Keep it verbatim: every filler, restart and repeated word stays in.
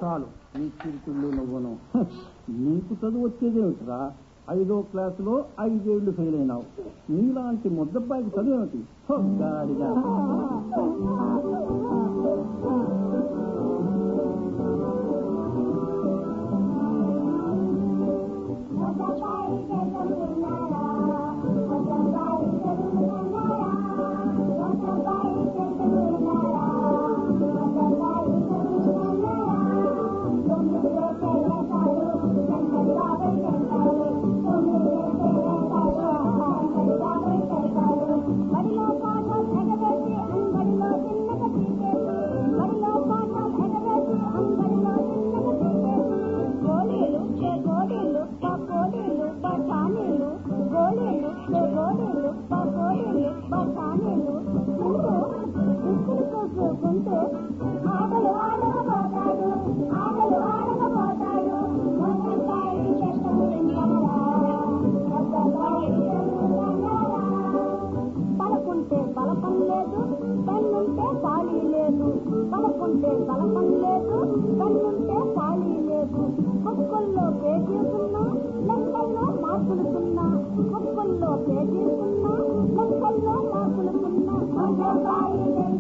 చాలు నీ చిరుతుళ్ళు నువ్వును. నీకు చదువు వచ్చేదేమిటిరా? ఐదో క్లాసులో ఐదేళ్లు ఫెయిల్ అయినావు. నీలాంటి ముద్దబ్బాయికి చదువేమిటి? గాడిగా మార్కులుకున్నా లెక్కల్లో మార్కులుకున్నా